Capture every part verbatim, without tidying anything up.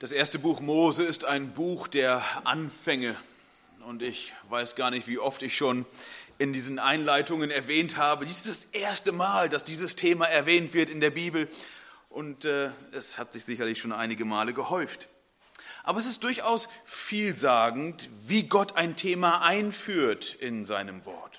Das erste Buch Mose ist ein Buch der Anfänge und ich weiß gar nicht, wie oft ich schon in diesen Einleitungen erwähnt habe. Dies ist das erste Mal, dass dieses Thema erwähnt wird in der Bibel und äh, es hat sich sicherlich schon einige Male gehäuft. Aber es ist durchaus vielsagend, wie Gott ein Thema einführt in seinem Wort.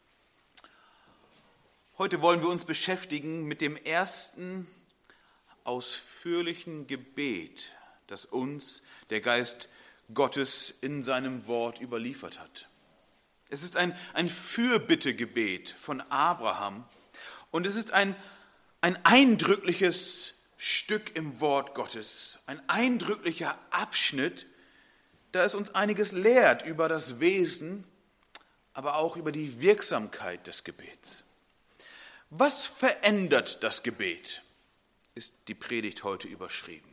Heute wollen wir uns beschäftigen mit dem ersten ausführlichen Gebet, das uns der Geist Gottes in seinem Wort überliefert hat. Es ist ein, ein Fürbittegebet von Abraham und es ist ein, ein eindrückliches Stück im Wort Gottes, ein eindrücklicher Abschnitt, da es uns einiges lehrt über das Wesen, aber auch über die Wirksamkeit des Gebets. Was verändert das Gebet, ist die Predigt heute überschrieben.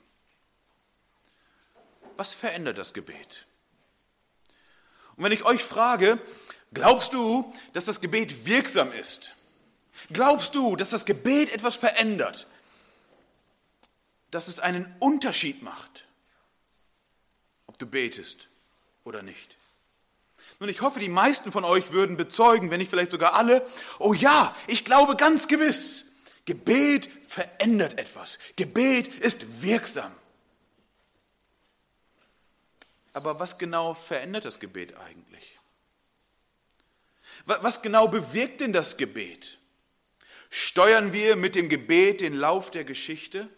Was verändert das Gebet? Und wenn ich euch frage, glaubst du, dass das Gebet wirksam ist? Glaubst du, dass das Gebet etwas verändert? Dass es einen Unterschied macht, ob du betest oder nicht? Nun, ich hoffe, die meisten von euch würden bezeugen, wenn nicht vielleicht sogar alle, oh ja, ich glaube ganz gewiss, Gebet verändert etwas. Gebet ist wirksam. Aber was genau verändert das Gebet eigentlich? Was genau bewirkt denn das Gebet? Steuern wir mit dem Gebet den Lauf der Geschichte?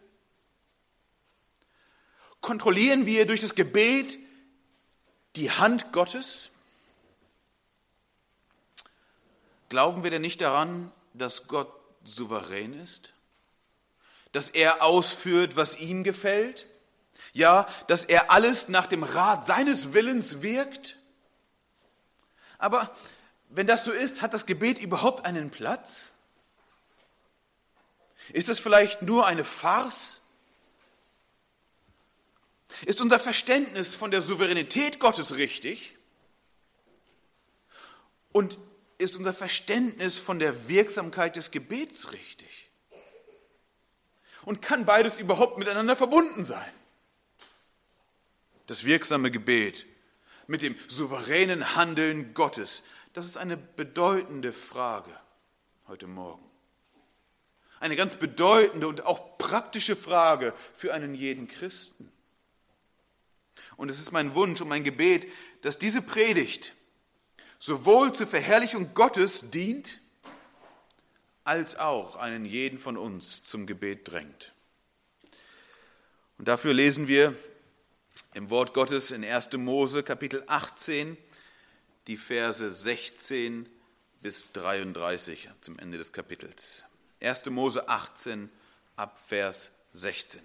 Kontrollieren wir durch das Gebet die Hand Gottes? Glauben wir denn nicht daran, dass Gott souverän ist? Dass er ausführt, was ihm gefällt? Ja, dass er alles nach dem Rat seines Willens wirkt? Aber wenn das so ist, hat das Gebet überhaupt einen Platz? Ist es vielleicht nur eine Farce? Ist unser Verständnis von der Souveränität Gottes richtig? Und ist unser Verständnis von der Wirksamkeit des Gebets richtig? Und kann beides überhaupt miteinander verbunden sein? Das wirksame Gebet mit dem souveränen Handeln Gottes, das ist eine bedeutende Frage heute Morgen. Eine ganz bedeutende und auch praktische Frage für einen jeden Christen. Und es ist mein Wunsch und mein Gebet, dass diese Predigt sowohl zur Verherrlichung Gottes dient, als auch einen jeden von uns zum Gebet drängt. Und dafür lesen wir im Wort Gottes in erster Mose Kapitel achtzehn, die Verse sechzehn bis dreiunddreißig zum Ende des Kapitels. erster Mose achtzehn ab Vers sechzehn.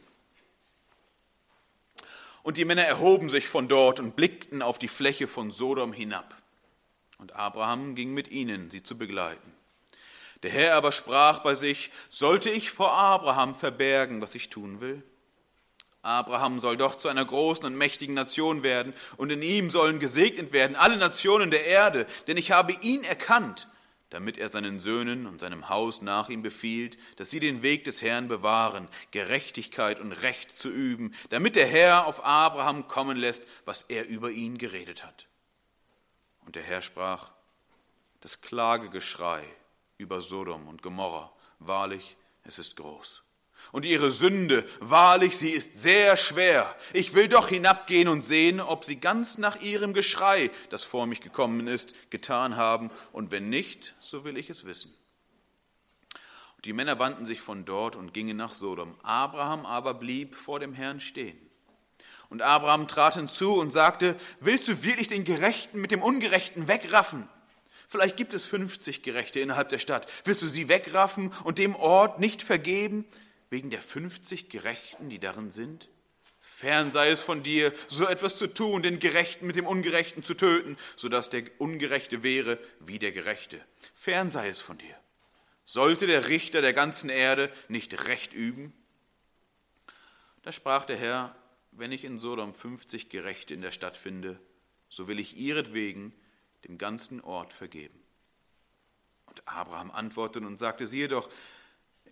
Und die Männer erhoben sich von dort und blickten auf die Fläche von Sodom hinab. Und Abraham ging mit ihnen, sie zu begleiten. Der Herr aber sprach bei sich, sollte ich vor Abraham verbergen, was ich tun will? Abraham soll doch zu einer großen und mächtigen Nation werden, und in ihm sollen gesegnet werden alle Nationen der Erde, denn ich habe ihn erkannt, damit er seinen Söhnen und seinem Haus nach ihm befiehlt, dass sie den Weg des Herrn bewahren, Gerechtigkeit und Recht zu üben, damit der Herr auf Abraham kommen lässt, was er über ihn geredet hat. Und der Herr sprach, das Klagegeschrei über Sodom und Gomorra, wahrlich, es ist groß. Und ihre Sünde, wahrlich, sie ist sehr schwer. Ich will doch hinabgehen und sehen, ob sie ganz nach ihrem Geschrei, das vor mich gekommen ist, getan haben. Und wenn nicht, so will ich es wissen. Und die Männer wandten sich von dort und gingen nach Sodom. Abraham aber blieb vor dem Herrn stehen. Und Abraham trat hinzu und sagte, willst du wirklich den Gerechten mit dem Ungerechten wegraffen? Vielleicht gibt es fünfzig Gerechte innerhalb der Stadt. Willst du sie wegraffen und dem Ort nicht vergeben, wegen der fünfzig Gerechten, die darin sind? Fern sei es von dir, so etwas zu tun, den Gerechten mit dem Ungerechten zu töten, sodass der Ungerechte wäre wie der Gerechte. Fern sei es von dir. Sollte der Richter der ganzen Erde nicht Recht üben? Da sprach der Herr, wenn ich in Sodom fünfzig Gerechte in der Stadt finde, so will ich ihretwegen dem ganzen Ort vergeben. Und Abraham antwortete und sagte, siehe doch,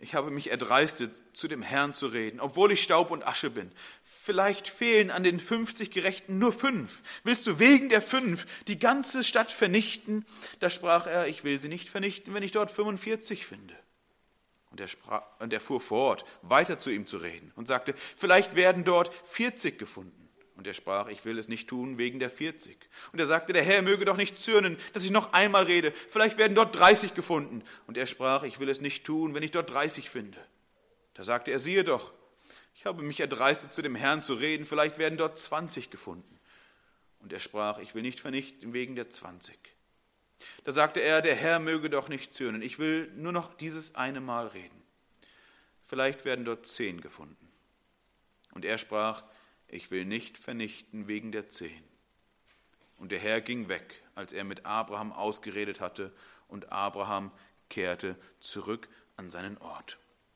Ich habe mich erdreistet, zu dem Herrn zu reden, obwohl ich Staub und Asche bin. Vielleicht fehlen an den fünfzig Gerechten nur fünf. Willst du wegen der fünf die ganze Stadt vernichten? Da sprach er, ich will sie nicht vernichten, wenn ich dort fünfundvierzig finde. Und er, sprach, und er fuhr fort, weiter zu ihm zu reden und sagte, vielleicht werden dort vierzig gefunden. Und er sprach, ich will es nicht tun wegen der vierzig. Und er sagte, der Herr möge doch nicht zürnen, dass ich noch einmal rede. Vielleicht werden dort dreißig gefunden. Und er sprach, ich will es nicht tun, wenn ich dort dreißig finde. Da sagte er, siehe doch, ich habe mich erdreistet, zu dem Herrn zu reden. Vielleicht werden dort zwanzig gefunden. Und er sprach, ich will nicht vernichten wegen der zwanzig. Da sagte er, der Herr möge doch nicht zürnen. Ich will nur noch dieses eine Mal reden. Vielleicht werden dort zehn gefunden. Und er sprach, ich will nicht vernichten wegen der zehn. Und der Herr ging weg, als er mit Abraham ausgeredet hatte, und Abraham kehrte zurück an seinen Ort.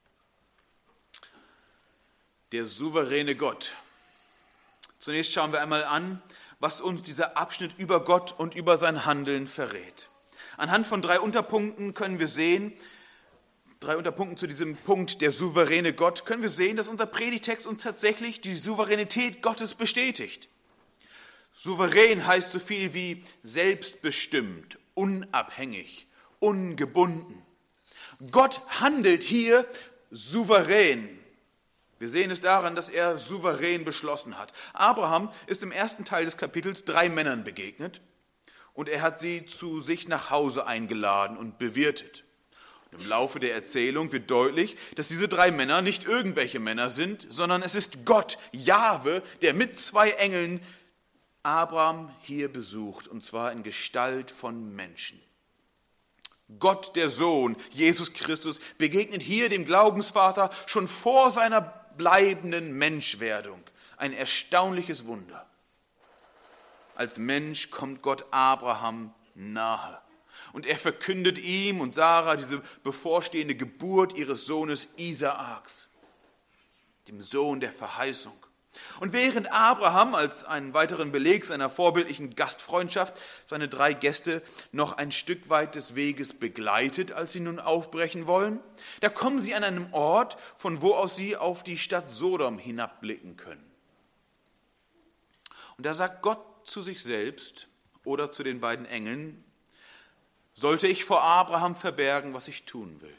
Der souveräne Gott. Zunächst schauen wir einmal an, was uns dieser Abschnitt über Gott und über sein Handeln verrät. Anhand von drei Unterpunkten können wir sehen, Drei Unterpunkten zu diesem Punkt, der souveräne Gott, können wir sehen, dass unser Predigtext uns tatsächlich die Souveränität Gottes bestätigt. Souverän heißt so viel wie selbstbestimmt, unabhängig, ungebunden. Gott handelt hier souverän. Wir sehen es daran, dass er souverän beschlossen hat. Abraham ist im ersten Teil des Kapitels drei Männern begegnet und er hat sie zu sich nach Hause eingeladen und bewirtet. Im Laufe der Erzählung wird deutlich, dass diese drei Männer nicht irgendwelche Männer sind, sondern es ist Gott, Jahwe, der mit zwei Engeln Abraham hier besucht, und zwar in Gestalt von Menschen. Gott, der Sohn, Jesus Christus, begegnet hier dem Glaubensvater schon vor seiner bleibenden Menschwerdung. Ein erstaunliches Wunder. Als Mensch kommt Gott Abraham nahe. Und er verkündet ihm und Sarah diese bevorstehende Geburt ihres Sohnes Isaaks, dem Sohn der Verheißung. Und während Abraham als einen weiteren Beleg seiner vorbildlichen Gastfreundschaft seine drei Gäste noch ein Stück weit des Weges begleitet, als sie nun aufbrechen wollen, da kommen sie an einem Ort, von wo aus sie auf die Stadt Sodom hinabblicken können. Und da sagt Gott zu sich selbst oder zu den beiden Engeln, sollte ich vor Abraham verbergen, was ich tun will.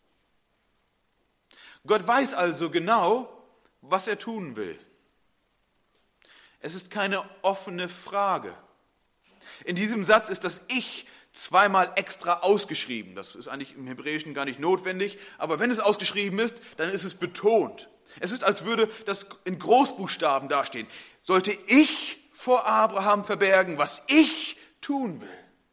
Gott weiß also genau, was er tun will. Es ist keine offene Frage. In diesem Satz ist das Ich zweimal extra ausgeschrieben. Das ist eigentlich im Hebräischen gar nicht notwendig, aber wenn es ausgeschrieben ist, dann ist es betont. Es ist, als würde das in Großbuchstaben dastehen. Sollte ich vor Abraham verbergen, was ich tun will?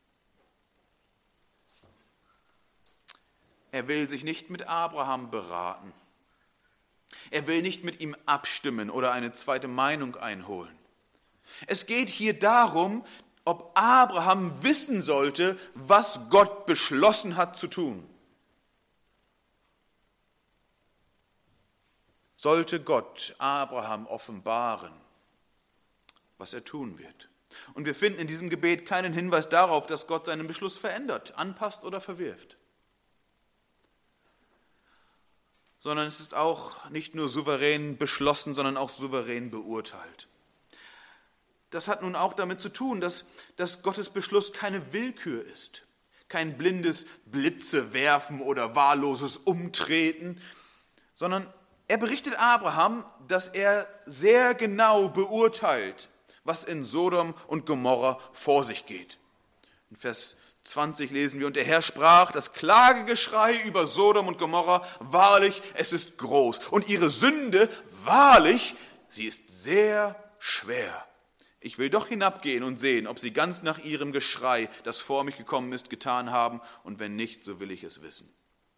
Er will sich nicht mit Abraham beraten. Er will nicht mit ihm abstimmen oder eine zweite Meinung einholen. Es geht hier darum, ob Abraham wissen sollte, was Gott beschlossen hat zu tun. Sollte Gott Abraham offenbaren, was er tun wird. Und wir finden in diesem Gebet keinen Hinweis darauf, dass Gott seinen Beschluss verändert, anpasst oder verwirft. Sondern es ist auch nicht nur souverän beschlossen, sondern auch souverän beurteilt. Das hat nun auch damit zu tun, dass, dass Gottes Beschluss keine Willkür ist, kein blindes Blitze werfen oder wahlloses Umtreten, sondern er berichtet Abraham, dass er sehr genau beurteilt, was in Sodom und Gomorra vor sich geht. In Vers zwanzig lesen wir, und der Herr sprach, das Klagegeschrei über Sodom und Gomorra, wahrlich, es ist groß. Und ihre Sünde, wahrlich, sie ist sehr schwer. Ich will doch hinabgehen und sehen, ob sie ganz nach ihrem Geschrei, das vor mich gekommen ist, getan haben. Und wenn nicht, so will ich es wissen.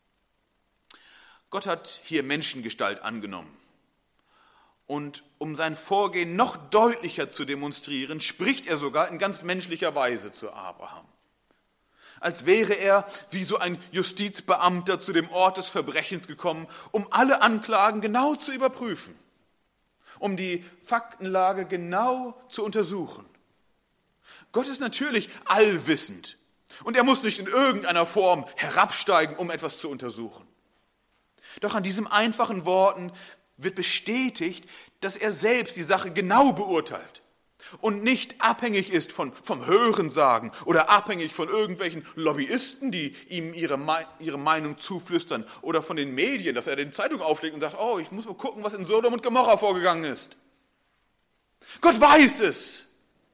Gott hat hier Menschengestalt angenommen. Und um sein Vorgehen noch deutlicher zu demonstrieren, spricht er sogar in ganz menschlicher Weise zu Abraham. Als wäre er wie so ein Justizbeamter zu dem Ort des Verbrechens gekommen, um alle Anklagen genau zu überprüfen, um die Faktenlage genau zu untersuchen. Gott ist natürlich allwissend und er muss nicht in irgendeiner Form herabsteigen, um etwas zu untersuchen. Doch an diesen einfachen Worten wird bestätigt, dass er selbst die Sache genau beurteilt und nicht abhängig ist von, vom Hörensagen oder abhängig von irgendwelchen Lobbyisten, die ihm ihre, ihre Meinung zuflüstern, oder von den Medien, dass er die Zeitung aufschlägt und sagt, oh, ich muss mal gucken, was in Sodom und Gomorra vorgegangen ist. Gott weiß es.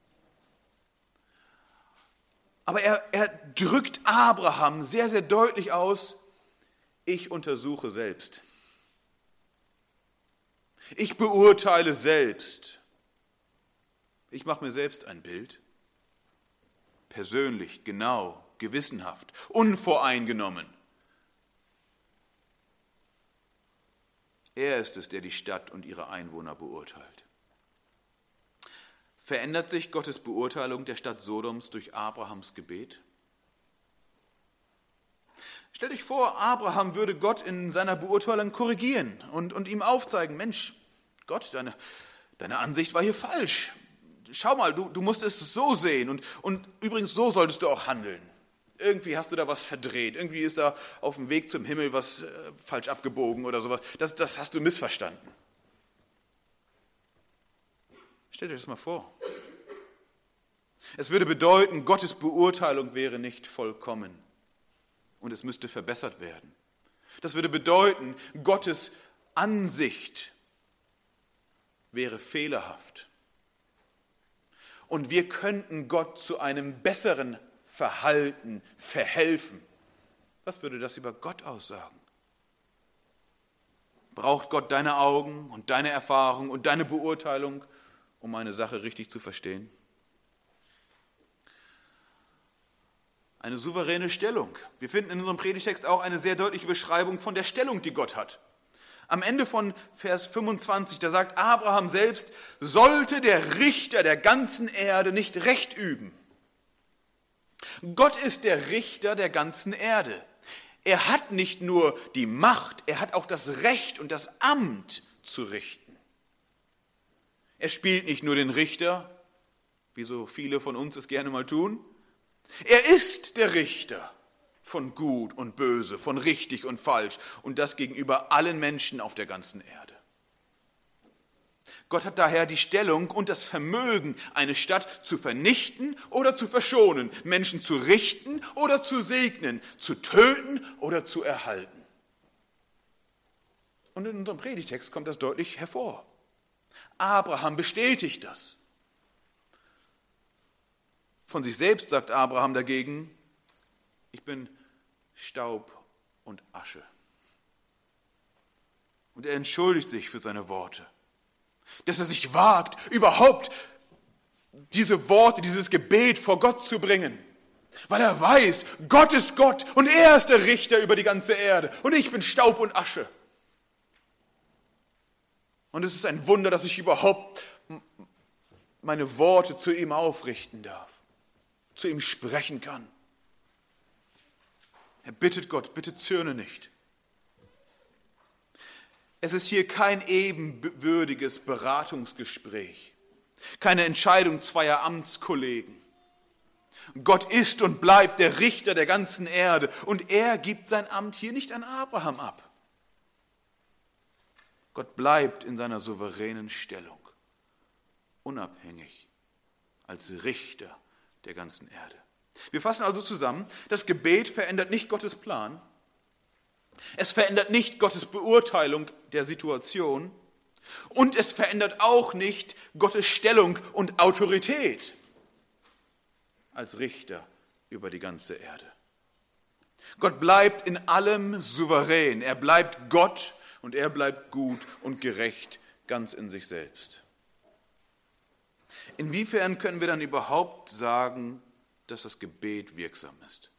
Aber er, er drückt Abraham sehr, sehr deutlich aus, ich untersuche selbst. Ich beurteile selbst. Ich mache mir selbst ein Bild. Persönlich, genau, gewissenhaft, unvoreingenommen. Er ist es, der die Stadt und ihre Einwohner beurteilt. Verändert sich Gottes Beurteilung der Stadt Sodoms durch Abrahams Gebet? Stellt euch vor, Abraham würde Gott in seiner Beurteilung korrigieren und, und ihm aufzeigen, Mensch, Gott, deine, deine Ansicht war hier falsch. Schau mal, du, du musst es so sehen und, und übrigens so solltest du auch handeln. Irgendwie hast du da was verdreht, irgendwie ist da auf dem Weg zum Himmel was äh, falsch abgebogen oder sowas. Das, das hast du missverstanden. Stellt euch das mal vor. Es würde bedeuten, Gottes Beurteilung wäre nicht vollkommen. Und es müsste verbessert werden. Das würde bedeuten, Gottes Ansicht wäre fehlerhaft. Und wir könnten Gott zu einem besseren Verhalten verhelfen. Was würde das über Gott aussagen? Braucht Gott deine Augen und deine Erfahrung und deine Beurteilung, um eine Sache richtig zu verstehen? Eine souveräne Stellung. Wir finden in unserem Predigtext auch eine sehr deutliche Beschreibung von der Stellung, die Gott hat. Am Ende von Vers fünfundzwanzig, da sagt Abraham selbst, sollte der Richter der ganzen Erde nicht Recht üben. Gott ist der Richter der ganzen Erde. Er hat nicht nur die Macht, er hat auch das Recht und das Amt zu richten. Er spielt nicht nur den Richter, wie so viele von uns es gerne mal tun. Er ist der Richter von Gut und Böse, von richtig und falsch und das gegenüber allen Menschen auf der ganzen Erde. Gott hat daher die Stellung und das Vermögen, eine Stadt zu vernichten oder zu verschonen, Menschen zu richten oder zu segnen, zu töten oder zu erhalten. Und in unserem Predigtext kommt das deutlich hervor. Abraham bestätigt das. Von sich selbst sagt Abraham dagegen, ich bin Staub und Asche. Und er entschuldigt sich für seine Worte, dass er sich wagt, überhaupt diese Worte, dieses Gebet vor Gott zu bringen, weil er weiß, Gott ist Gott und er ist der Richter über die ganze Erde und ich bin Staub und Asche. Und es ist ein Wunder, dass ich überhaupt meine Worte zu ihm aufrichten darf, zu ihm sprechen kann. Er bittet Gott, bitte zürne nicht. Es ist hier kein ebenwürdiges Beratungsgespräch, keine Entscheidung zweier Amtskollegen. Gott ist und bleibt der Richter der ganzen Erde und er gibt sein Amt hier nicht an Abraham ab. Gott bleibt in seiner souveränen Stellung, unabhängig, als Richter der ganzen Erde. Wir fassen also zusammen, das Gebet verändert nicht Gottes Plan, es verändert nicht Gottes Beurteilung der Situation und es verändert auch nicht Gottes Stellung und Autorität als Richter über die ganze Erde. Gott bleibt in allem souverän, er bleibt Gott und er bleibt gut und gerecht ganz in sich selbst. Inwiefern können wir dann überhaupt sagen, dass das Gebet wirksam ist?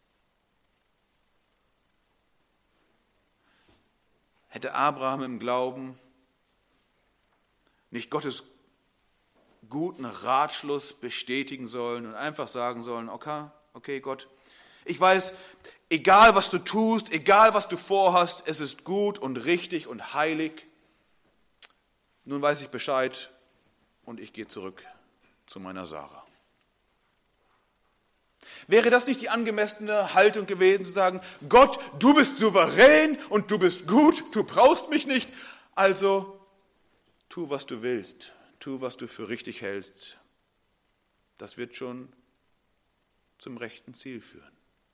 Hätte Abraham im Glauben nicht Gottes guten Ratschluss bestätigen sollen und einfach sagen sollen, okay, okay Gott, ich weiß, egal was du tust, egal was du vorhast, es ist gut und richtig und heilig. Nun weiß ich Bescheid und ich gehe zurück zu meiner Sarah. Wäre das nicht die angemessene Haltung gewesen, zu sagen, Gott, du bist souverän und du bist gut, du brauchst mich nicht, also tu, was du willst, tu, was du für richtig hältst. Das wird schon zum rechten Ziel führen.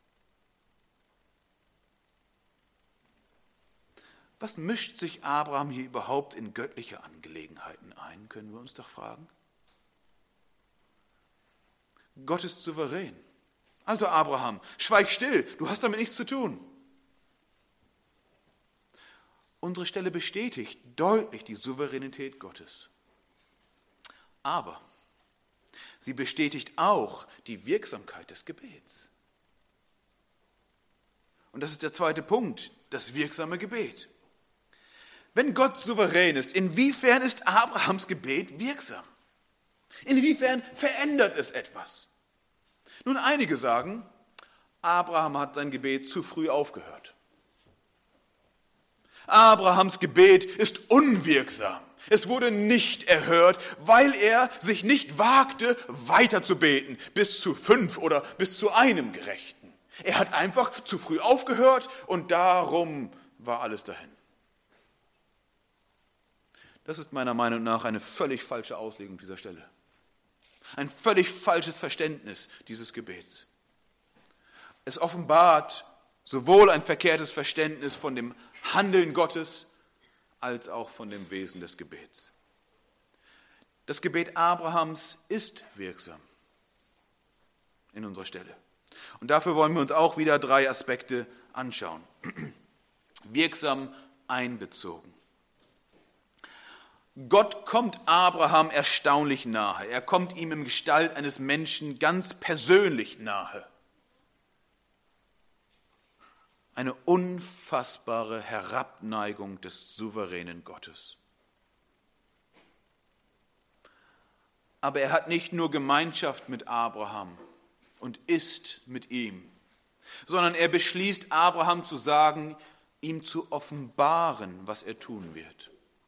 Was mischt sich Abraham hier überhaupt in göttliche Angelegenheiten ein, können wir uns doch fragen. Gott ist souverän. Also Abraham, schweig still, du hast damit nichts zu tun. Unsere Stelle bestätigt deutlich die Souveränität Gottes. Aber sie bestätigt auch die Wirksamkeit des Gebets. Und das ist der zweite Punkt, das wirksame Gebet. Wenn Gott souverän ist, inwiefern ist Abrahams Gebet wirksam? Inwiefern verändert es etwas? Nun, einige sagen, Abraham hat sein Gebet zu früh aufgehört. Abrahams Gebet ist unwirksam. Es wurde nicht erhört, weil er sich nicht wagte, weiter zu beten, bis zu fünf oder bis zu einem Gerechten. Er hat einfach zu früh aufgehört und darum war alles dahin. Das ist meiner Meinung nach eine völlig falsche Auslegung dieser Stelle. Ein völlig falsches Verständnis dieses Gebets. Es offenbart sowohl ein verkehrtes Verständnis von dem Handeln Gottes als auch von dem Wesen des Gebets. Das Gebet Abrahams ist wirksam in unserer Stelle. Und dafür wollen wir uns auch wieder drei Aspekte anschauen. Wirksam einbezogen. Gott kommt Abraham erstaunlich nahe. Er kommt ihm in Gestalt eines Menschen ganz persönlich nahe. Eine unfassbare Herabneigung des souveränen Gottes. Aber er hat nicht nur Gemeinschaft mit Abraham und ist mit ihm, sondern er beschließt, Abraham zu sagen, ihm zu offenbaren, was er tun wird.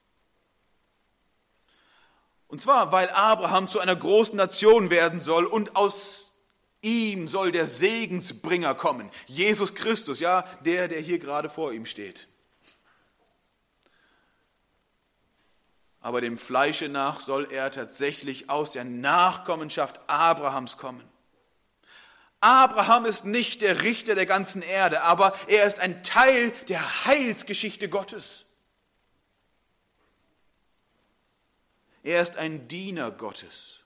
Und zwar, weil Abraham zu einer großen Nation werden soll und aus ihm soll der Segensbringer kommen. Jesus Christus, ja, der, der hier gerade vor ihm steht. Aber dem Fleische nach soll er tatsächlich aus der Nachkommenschaft Abrahams kommen. Abraham ist nicht der Richter der ganzen Erde, aber er ist ein Teil der Heilsgeschichte Gottes. Er ist ein Diener Gottes.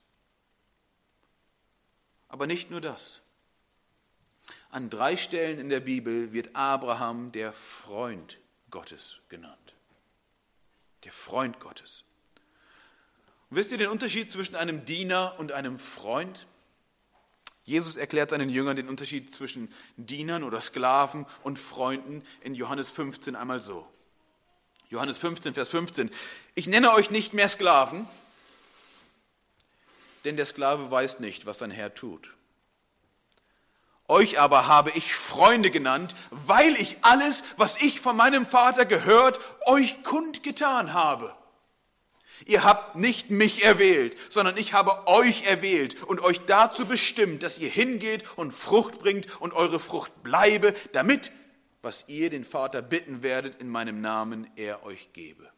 Aber nicht nur das. An drei Stellen in der Bibel wird Abraham der Freund Gottes genannt. Der Freund Gottes. Und wisst ihr den Unterschied zwischen einem Diener und einem Freund? Jesus erklärt seinen Jüngern den Unterschied zwischen Dienern oder Sklaven und Freunden in Johannes fünfzehn einmal so. Johannes fünfzehn, Vers fünfzehn. Ich nenne euch nicht mehr Sklaven, denn der Sklave weiß nicht, was sein Herr tut. Euch aber habe ich Freunde genannt, weil ich alles, was ich von meinem Vater gehört, euch kundgetan habe. Ihr habt nicht mich erwählt, sondern ich habe euch erwählt und euch dazu bestimmt, dass ihr hingeht und Frucht bringt und eure Frucht bleibe, damit, was ihr den Vater bitten werdet in meinem Namen, er euch gebe.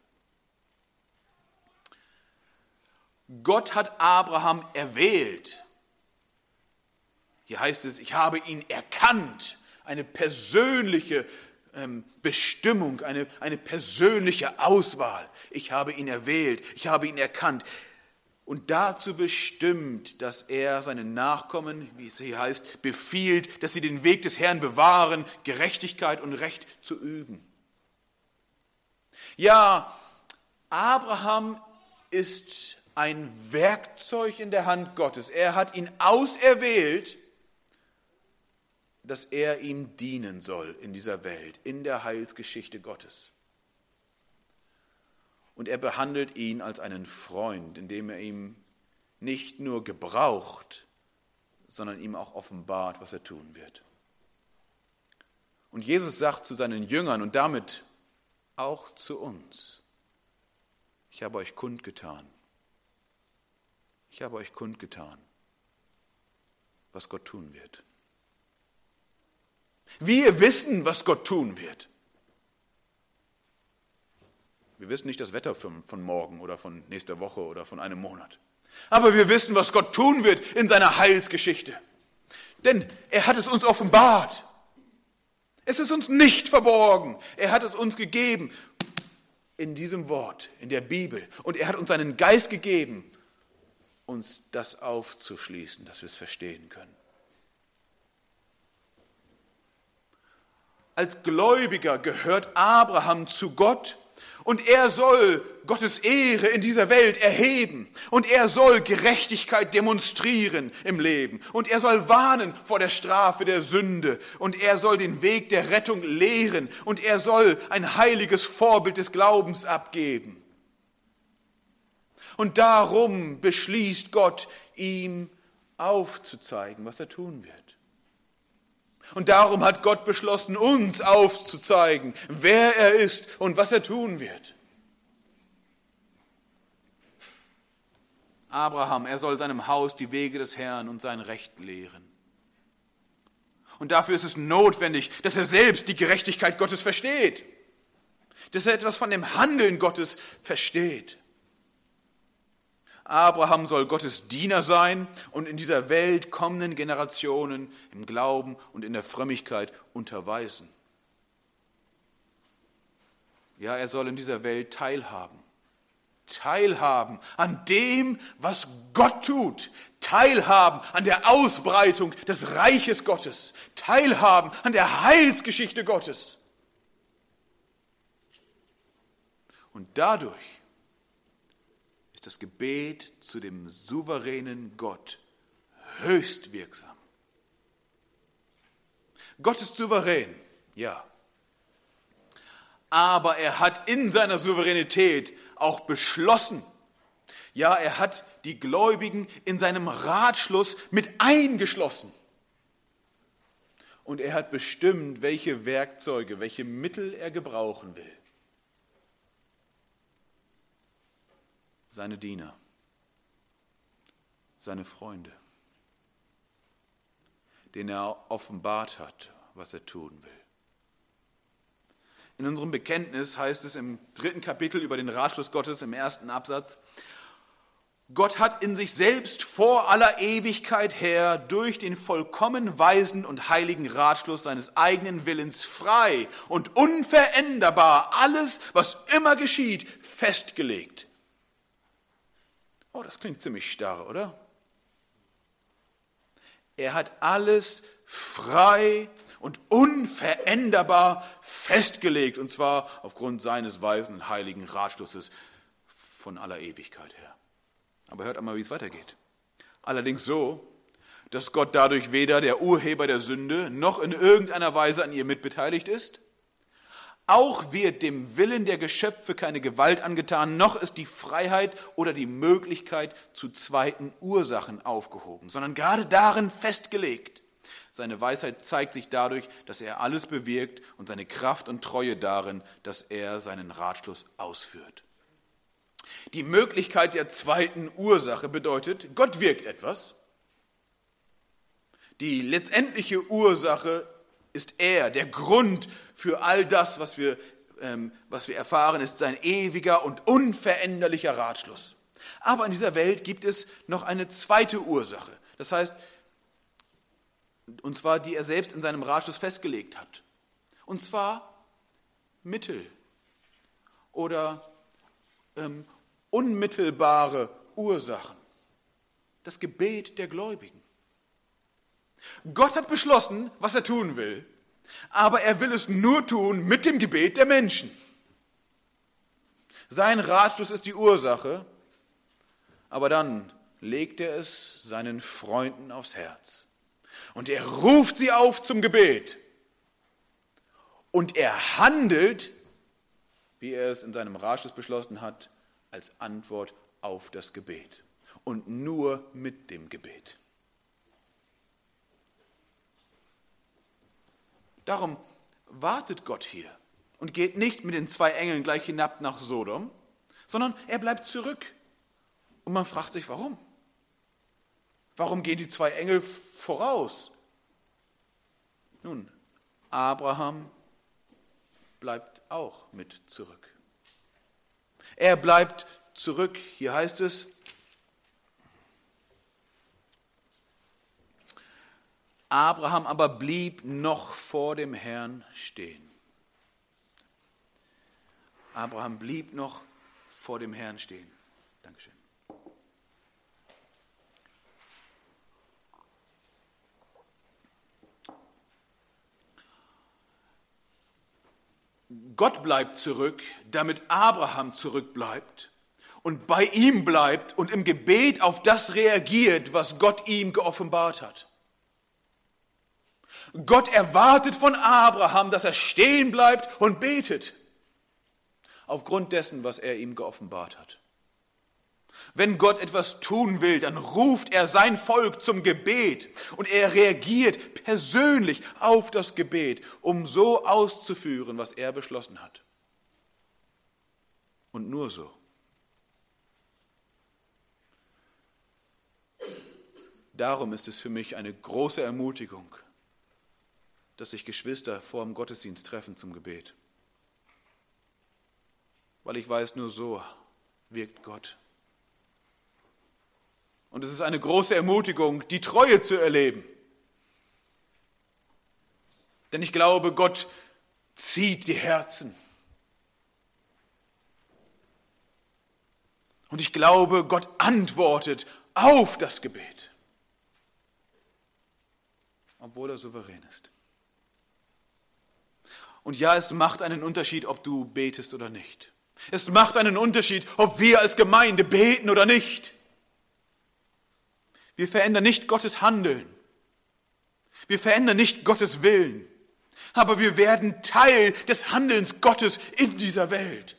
Gott hat Abraham erwählt. Hier heißt es, ich habe ihn erkannt. Eine persönliche ähm, Bestimmung, eine, eine persönliche Auswahl. Ich habe ihn erwählt, ich habe ihn erkannt. Und dazu bestimmt, dass er seinen Nachkommen, wie es hier heißt, befiehlt, dass sie den Weg des Herrn bewahren, Gerechtigkeit und Recht zu üben. Ja, Abraham ist ein Werkzeug in der Hand Gottes. Er hat ihn auserwählt, dass er ihm dienen soll in dieser Welt, in der Heilsgeschichte Gottes. Und er behandelt ihn als einen Freund, indem er ihm nicht nur gebraucht, sondern ihm auch offenbart, was er tun wird. Und Jesus sagt zu seinen Jüngern und damit auch zu uns, ich habe euch kundgetan, ich habe euch kundgetan, was Gott tun wird. Wir wissen, was Gott tun wird. Wir wissen nicht das Wetter von morgen oder von nächster Woche oder von einem Monat. Aber wir wissen, was Gott tun wird in seiner Heilsgeschichte. Denn er hat es uns offenbart. Es ist uns nicht verborgen. Er hat es uns gegeben in diesem Wort, in der Bibel. Und er hat uns seinen Geist gegeben, uns das aufzuschließen, dass wir es verstehen können. Als Gläubiger gehört Abraham zu Gott und er soll Gottes Ehre in dieser Welt erheben und er soll Gerechtigkeit demonstrieren im Leben und er soll warnen vor der Strafe der Sünde und er soll den Weg der Rettung lehren und er soll ein heiliges Vorbild des Glaubens abgeben. Und darum beschließt Gott, ihm aufzuzeigen, was er tun wird. Und darum hat Gott beschlossen, uns aufzuzeigen, wer er ist und was er tun wird. Abraham, er soll seinem Haus die Wege des Herrn und sein Recht lehren. Und dafür ist es notwendig, dass er selbst die Gerechtigkeit Gottes versteht, dass er etwas von dem Handeln Gottes versteht. Abraham soll Gottes Diener sein und in dieser Welt kommenden Generationen im Glauben und in der Frömmigkeit unterweisen. Ja, er soll in dieser Welt teilhaben. Teilhaben an dem, was Gott tut. Teilhaben an der Ausbreitung des Reiches Gottes. Teilhaben an der Heilsgeschichte Gottes. Und dadurch das Gebet zu dem souveränen Gott höchst wirksam. Gott ist souverän, ja. Aber er hat in seiner Souveränität auch beschlossen, ja, er hat die Gläubigen in seinem Ratschluss mit eingeschlossen. Und er hat bestimmt, welche Werkzeuge, welche Mittel er gebrauchen will. Seine Diener, seine Freunde, denen er offenbart hat, was er tun will. In unserem Bekenntnis heißt es im dritten Kapitel über den Ratschluss Gottes im ersten Absatz: Gott hat in sich selbst vor aller Ewigkeit her durch den vollkommen weisen und heiligen Ratschluss seines eigenen Willens frei und unveränderbar alles, was immer geschieht, festgelegt. Oh, das klingt ziemlich starr, oder? Er hat alles frei und unveränderbar festgelegt, und zwar aufgrund seines weisen und heiligen Ratschlusses von aller Ewigkeit her. Aber hört einmal, wie es weitergeht. Allerdings so, dass Gott dadurch weder der Urheber der Sünde noch in irgendeiner Weise an ihr mitbeteiligt ist. Auch wird dem Willen der Geschöpfe keine Gewalt angetan, noch ist die Freiheit oder die Möglichkeit zu zweiten Ursachen aufgehoben, sondern gerade darin festgelegt. Seine Weisheit zeigt sich dadurch, dass er alles bewirkt und seine Kraft und Treue darin, dass er seinen Ratschluss ausführt. Die Möglichkeit der zweiten Ursache bedeutet, Gott wirkt etwas. Die letztendliche Ursache ist er, der Grund für all das, was wir, ähm, was wir erfahren, ist sein ewiger und unveränderlicher Ratschluss. Aber in dieser Welt gibt es noch eine zweite Ursache. Das heißt, und zwar die er selbst in seinem Ratschluss festgelegt hat. Und zwar Mittel oder ähm, unmittelbare Ursachen. Das Gebet der Gläubigen. Gott hat beschlossen, was er tun will, aber er will es nur tun mit dem Gebet der Menschen. Sein Ratschluss ist die Ursache, aber dann legt er es seinen Freunden aufs Herz. Und er ruft sie auf zum Gebet. Und er handelt, wie er es in seinem Ratschluss beschlossen hat, als Antwort auf das Gebet. Und nur mit dem Gebet. Darum wartet Gott hier und geht nicht mit den zwei Engeln gleich hinab nach Sodom, sondern er bleibt zurück. Und man fragt sich, warum? Warum gehen die zwei Engel voraus? Nun, Abraham bleibt auch mit zurück. Er bleibt zurück. Hier heißt es, Abraham aber blieb noch vor dem Herrn stehen. Abraham blieb noch vor dem Herrn stehen. Dankeschön. Gott bleibt zurück, damit Abraham zurückbleibt und bei ihm bleibt und im Gebet auf das reagiert, was Gott ihm geoffenbart hat. Gott erwartet von Abraham, dass er stehen bleibt und betet, aufgrund dessen, was er ihm geoffenbart hat. Wenn Gott etwas tun will, dann ruft er sein Volk zum Gebet und er reagiert persönlich auf das Gebet, um so auszuführen, was er beschlossen hat. Und nur so. Darum ist es für mich eine große Ermutigung, dass sich Geschwister vor dem Gottesdienst treffen zum Gebet. Weil ich weiß, nur so wirkt Gott. Und es ist eine große Ermutigung, die Treue zu erleben. Denn ich glaube, Gott zieht die Herzen. Und ich glaube, Gott antwortet auf das Gebet, obwohl er souverän ist. Und ja, es macht einen Unterschied, ob du betest oder nicht. Es macht einen Unterschied, ob wir als Gemeinde beten oder nicht. Wir verändern nicht Gottes Handeln. Wir verändern nicht Gottes Willen. Aber wir werden Teil des Handelns Gottes in dieser Welt.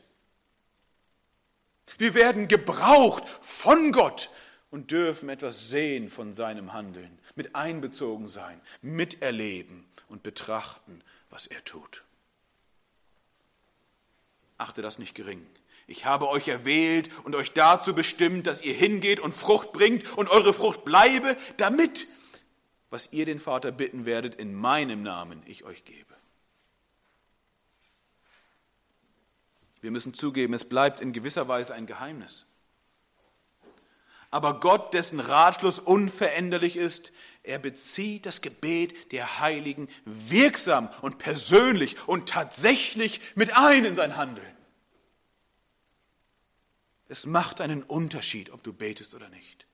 Wir werden gebraucht von Gott und dürfen etwas sehen von seinem Handeln, mit einbezogen sein, miterleben und betrachten, was er tut. Achte das nicht gering. Ich habe euch erwählt und euch dazu bestimmt, dass ihr hingeht und Frucht bringt und eure Frucht bleibe, damit, was ihr den Vater bitten werdet, in meinem Namen ich euch gebe. Wir müssen zugeben, es bleibt in gewisser Weise ein Geheimnis. Aber Gott, dessen Ratschluss unveränderlich ist, er bezieht das Gebet der Heiligen wirksam und persönlich und tatsächlich mit ein in sein Handeln. Es macht einen Unterschied, ob du betest oder nicht.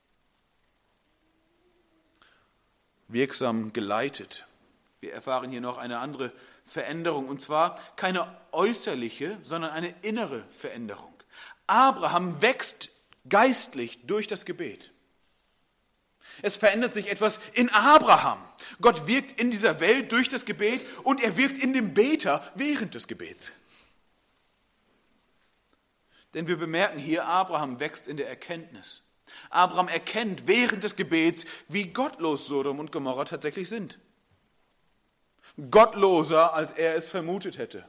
Wirksam geleitet. Wir erfahren hier noch eine andere Veränderung, und zwar keine äußerliche, sondern eine innere Veränderung. Abraham wächst geistlich durch das Gebet. Es verändert sich etwas in Abraham. Gott wirkt in dieser Welt durch das Gebet und er wirkt in dem Beter während des Gebets. Denn wir bemerken hier, Abraham wächst in der Erkenntnis. Abraham erkennt während des Gebets, wie gottlos Sodom und Gomorra tatsächlich sind. Gottloser, als er es vermutet hätte.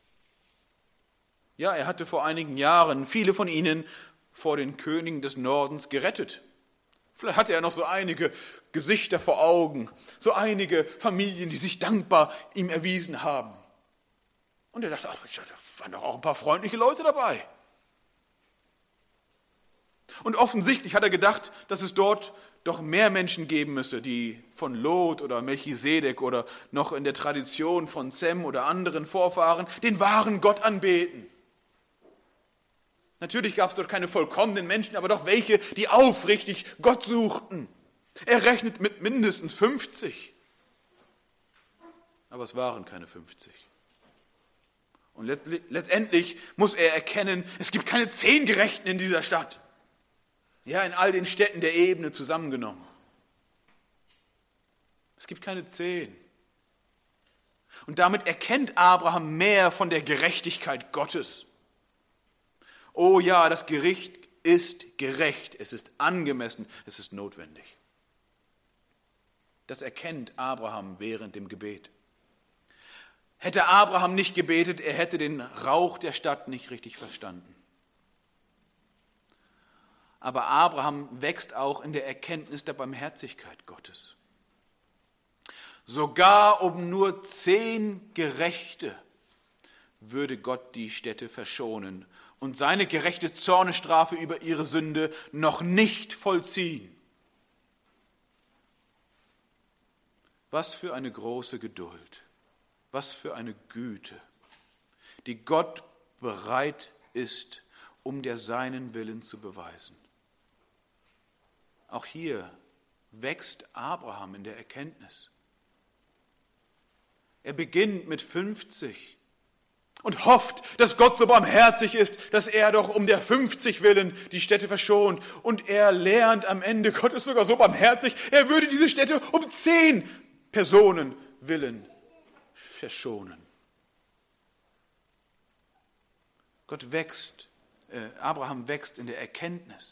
Ja, er hatte vor einigen Jahren viele von ihnen vor den Königen des Nordens gerettet. Vielleicht hatte er noch so einige Gesichter vor Augen, so einige Familien, die sich dankbar ihm erwiesen haben. Und er dachte, ach, da waren doch auch ein paar freundliche Leute dabei. Und offensichtlich hat er gedacht, dass es dort doch mehr Menschen geben müsse, die von Lot oder Melchisedek oder noch in der Tradition von Sem oder anderen Vorfahren den wahren Gott anbeten. Natürlich gab es dort keine vollkommenen Menschen, aber doch welche, die aufrichtig Gott suchten. Er rechnet mit mindestens fünfzig. Aber es waren keine fünfzig. Und letztendlich muss er erkennen, es gibt keine zehn Gerechten in dieser Stadt. Ja, in all den Städten der Ebene zusammengenommen. Es gibt keine zehn. Und damit erkennt Abraham mehr von der Gerechtigkeit Gottes. Oh ja, das Gericht ist gerecht, es ist angemessen, es ist notwendig. Das erkennt Abraham während dem Gebet. Hätte Abraham nicht gebetet, er hätte den Rauch der Stadt nicht richtig verstanden. Aber Abraham wächst auch in der Erkenntnis der Barmherzigkeit Gottes. sogar um nur zehn Gerechte würde Gott die Städte verschonen und seine gerechte Zornesstrafe über ihre Sünde noch nicht vollziehen. Was für eine große Geduld, was für eine Güte, die Gott bereit ist, um der seinen Willen zu beweisen. Auch hier wächst Abraham in der Erkenntnis. Er beginnt mit fünfzig und hofft, dass Gott so barmherzig ist, dass er doch um der fünfzig willen die Städte verschont. Und er lernt am Ende, Gott ist sogar so barmherzig, er würde diese Städte um zehn Personen willen verschonen. Gott wächst, äh, Abraham wächst in der Erkenntnis.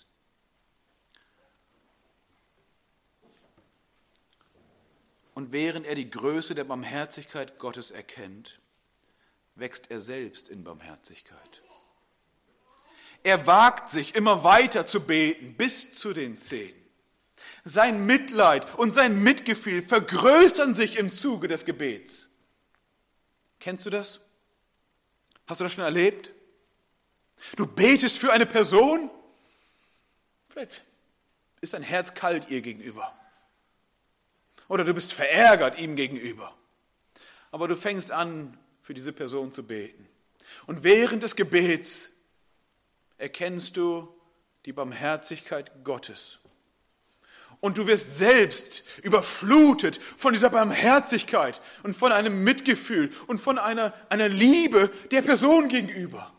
Und während er die Größe der Barmherzigkeit Gottes erkennt, wächst er selbst in Barmherzigkeit. Er wagt sich immer weiter zu beten, bis zu den zehn. Sein Mitleid und sein Mitgefühl vergrößern sich im Zuge des Gebets. Kennst du das? Hast du das schon erlebt? Du betest für eine Person, vielleicht ist dein Herz kalt ihr gegenüber. Oder du bist verärgert ihm gegenüber. Aber du fängst an, für diese Person zu beten. Und während des Gebets erkennst du die Barmherzigkeit Gottes. Und du wirst selbst überflutet von dieser Barmherzigkeit und von einem Mitgefühl und von einer, einer Liebe der Person gegenüber.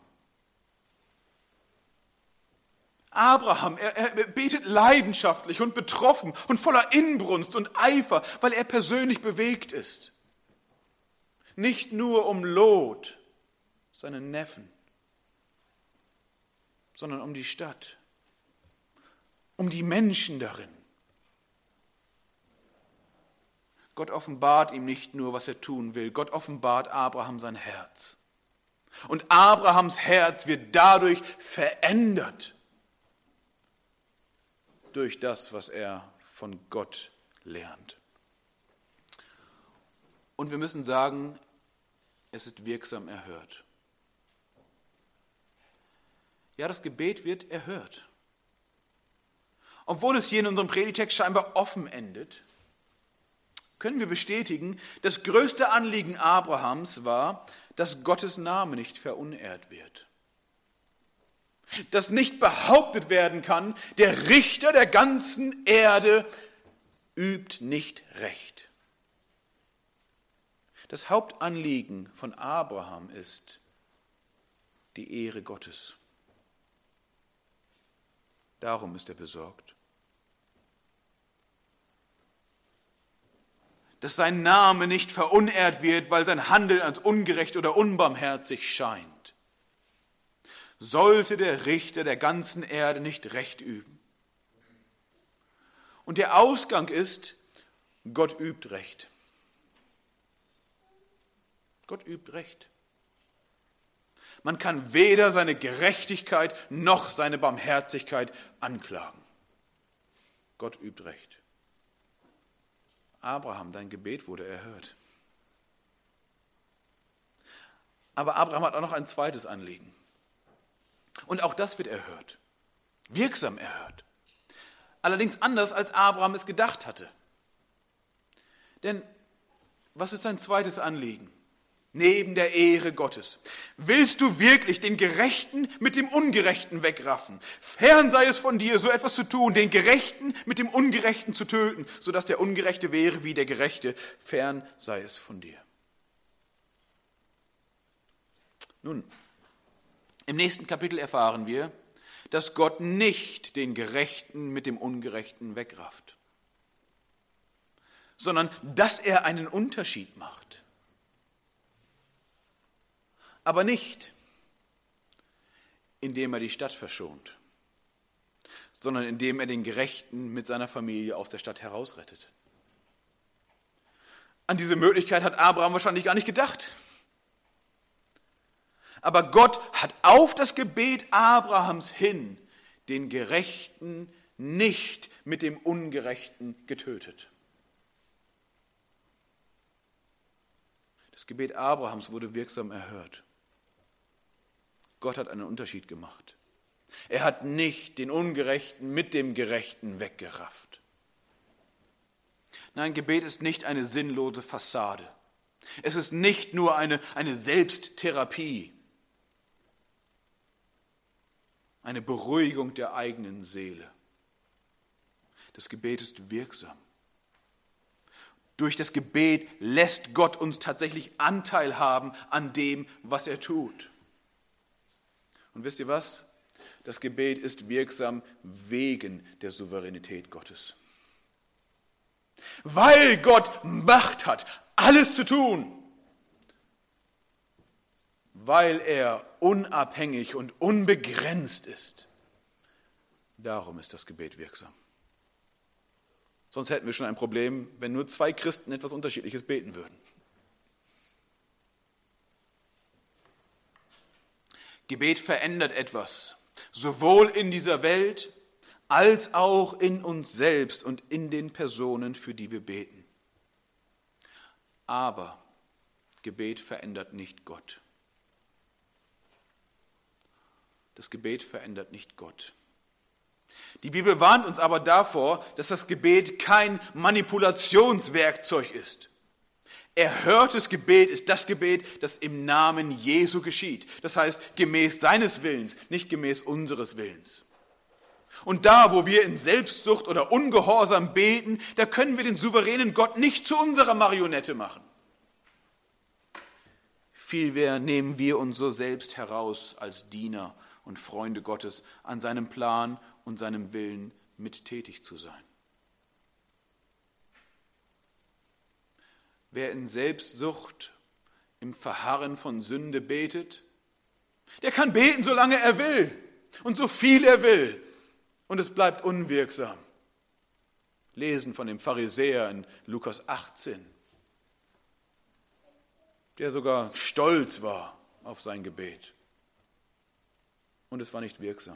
Abraham, er, er betet leidenschaftlich und betroffen und voller Inbrunst und Eifer, weil er persönlich bewegt ist. Nicht nur um Lot, seinen Neffen, sondern um die Stadt, um die Menschen darin. Gott offenbart ihm nicht nur, was er tun will, Gott offenbart Abraham sein Herz. Und Abrahams Herz wird dadurch verändert. Durch das, was er von Gott lernt. Und wir müssen sagen, es ist wirksam erhört. Ja, das Gebet wird erhört. Obwohl es hier in unserem Predigtext scheinbar offen endet, können wir bestätigen, das größte Anliegen Abrahams war, dass Gottes Name nicht verunehrt wird. Dass nicht behauptet werden kann, der Richter der ganzen Erde übt nicht Recht. Das Hauptanliegen von Abraham ist die Ehre Gottes. Darum ist er besorgt. Dass sein Name nicht verunehrt wird, weil sein Handeln als ungerecht oder unbarmherzig scheint. Sollte der Richter der ganzen Erde nicht Recht üben. Und der Ausgang ist, Gott übt Recht. Gott übt Recht. Man kann weder seine Gerechtigkeit noch seine Barmherzigkeit anklagen. Gott übt Recht. Abraham, dein Gebet wurde erhört. Aber Abraham hat auch noch ein zweites Anliegen. Und auch das wird erhört, wirksam erhört. Allerdings anders, als Abraham es gedacht hatte. Denn was ist sein zweites Anliegen? Neben der Ehre Gottes. Willst du wirklich den Gerechten mit dem Ungerechten wegraffen? Fern sei es von dir, so etwas zu tun, den Gerechten mit dem Ungerechten zu töten, sodass der Ungerechte wäre wie der Gerechte. Fern sei es von dir. Nun, im nächsten Kapitel erfahren wir, dass Gott nicht den Gerechten mit dem Ungerechten wegrafft, sondern dass er einen Unterschied macht. Aber nicht, indem er die Stadt verschont, sondern indem er den Gerechten mit seiner Familie aus der Stadt herausrettet. An diese Möglichkeit hat Abraham wahrscheinlich gar nicht gedacht. Aber Gott hat auf das Gebet Abrahams hin den Gerechten nicht mit dem Ungerechten getötet. Das Gebet Abrahams wurde wirksam erhört. Gott hat einen Unterschied gemacht. Er hat nicht den Ungerechten mit dem Gerechten weggerafft. Nein, Gebet ist nicht eine sinnlose Fassade. Es ist nicht nur eine, eine Selbsttherapie, eine Beruhigung der eigenen Seele. Das Gebet ist wirksam. Durch das Gebet lässt Gott uns tatsächlich Anteil haben an dem, was er tut. Und wisst ihr was? Das Gebet ist wirksam wegen der Souveränität Gottes. Weil Gott Macht hat, alles zu tun. Weil er unabhängig und unbegrenzt ist. Darum ist das Gebet wirksam. Sonst hätten wir schon ein Problem, wenn nur zwei Christen etwas Unterschiedliches beten würden. Gebet verändert etwas, sowohl in dieser Welt als auch in uns selbst und in den Personen, für die wir beten. Aber Gebet verändert nicht Gott. Das Gebet verändert nicht Gott. Die Bibel warnt uns aber davor, dass das Gebet kein Manipulationswerkzeug ist. Erhörtes Gebet ist das Gebet, das im Namen Jesu geschieht. Das heißt, gemäß seines Willens, nicht gemäß unseres Willens. Und da, wo wir in Selbstsucht oder Ungehorsam beten, da können wir den souveränen Gott nicht zu unserer Marionette machen. Vielmehr nehmen wir uns so selbst heraus als Diener und Freunde Gottes, an seinem Plan und seinem Willen mit tätig zu sein. Wer in Selbstsucht, im Verharren von Sünde betet, der kann beten, solange er will und so viel er will. Und es bleibt unwirksam. Lesen von dem Pharisäer in Lukas achtzehn, der sogar stolz war auf sein Gebet. Und es war nicht wirksam.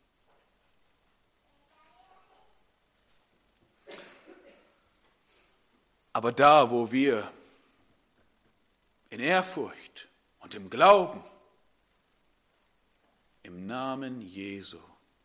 Aber da, wo wir in Ehrfurcht und im Glauben, im Namen Jesu,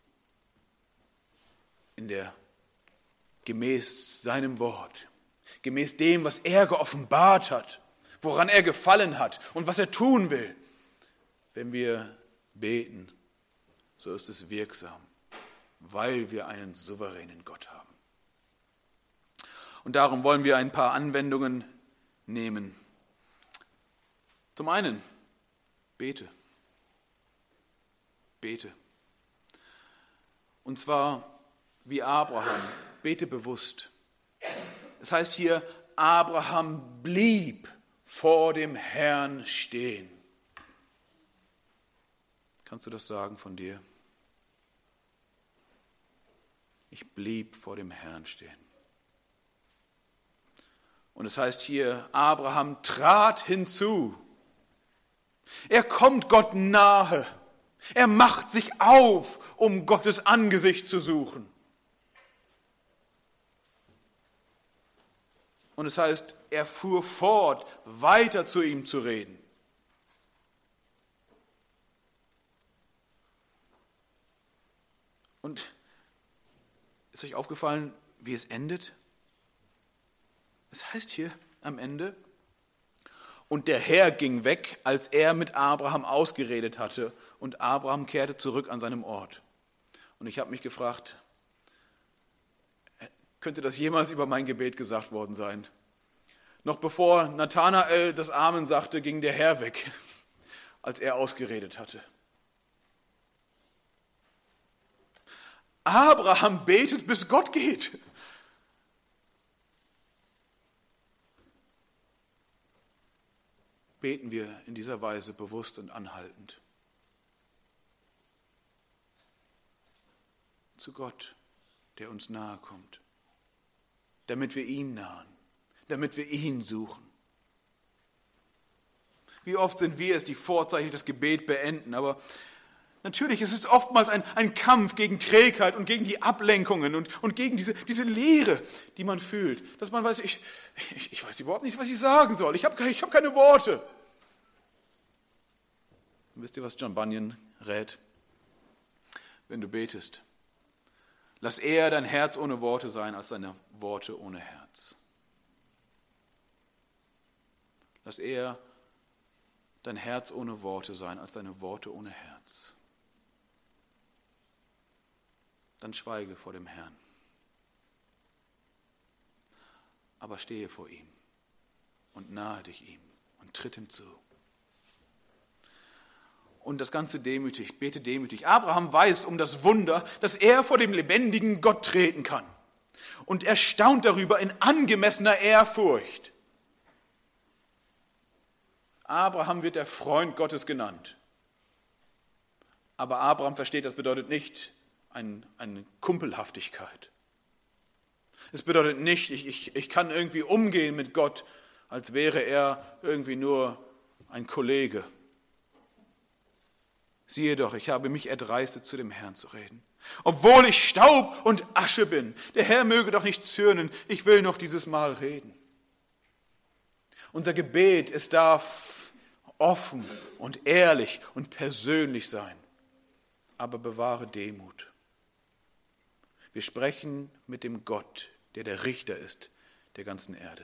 in der, gemäß seinem Wort, gemäß dem, was er geoffenbart hat, woran er gefallen hat und was er tun will, wenn wir beten, so ist es wirksam, weil wir einen souveränen Gott haben. Und darum wollen wir ein paar Anwendungen nehmen. Zum einen, bete. Bete. Und zwar wie Abraham, bete bewusst. Das heißt hier, Abraham blieb vor dem Herrn stehen. Kannst du das sagen von dir? Ich blieb vor dem Herrn stehen. Und es heißt hier, Abraham trat hinzu. Er kommt Gott nahe. Er macht sich auf, um Gottes Angesicht zu suchen. Und es heißt, er fuhr fort, weiter zu ihm zu reden. Und ist euch aufgefallen, wie es endet? Es heißt hier am Ende, und der Herr ging weg, als er mit Abraham ausgeredet hatte, und Abraham kehrte zurück an seinem Ort. Und ich habe mich gefragt, könnte das jemals über mein Gebet gesagt worden sein? Noch bevor Nathanael das Amen sagte, ging der Herr weg, als er ausgeredet hatte. Abraham betet, bis Gott geht. Beten wir in dieser Weise bewusst und anhaltend zu Gott, der uns nahe kommt, damit wir ihm nahen, damit wir ihn suchen. Wie oft sind wir es, die vorzeitig das Gebet beenden, aber Natürlich, es ist oftmals ein, ein Kampf gegen Trägheit und gegen die Ablenkungen und, und gegen diese, diese Leere, die man fühlt. Dass man weiß, ich, ich, ich weiß überhaupt nicht, was ich sagen soll. Ich habe ich hab keine Worte. Und wisst ihr, was John Bunyan rät? Wenn du betest, lass eher dein Herz ohne Worte sein, als deine Worte ohne Herz. Lass eher dein Herz ohne Worte sein, als deine Worte ohne Herz. Dann schweige vor dem Herrn. Aber stehe vor ihm und nahe dich ihm und tritt ihm zu. Und das Ganze demütig, bete demütig. Abraham weiß um das Wunder, dass er vor dem lebendigen Gott treten kann. Und er staunt darüber in angemessener Ehrfurcht. Abraham wird der Freund Gottes genannt. Aber Abraham versteht, das bedeutet nicht ein, eine Kumpelhaftigkeit. Es bedeutet nicht, ich, ich, ich kann irgendwie umgehen mit Gott, als wäre er irgendwie nur ein Kollege. Siehe doch, ich habe mich erdreistet, zu dem Herrn zu reden. Obwohl ich Staub und Asche bin. Der Herr möge doch nicht zürnen, ich will noch dieses Mal reden. Unser Gebet, es darf offen und ehrlich und persönlich sein. Aber bewahre Demut. Wir sprechen mit dem Gott, der der Richter ist der ganzen Erde.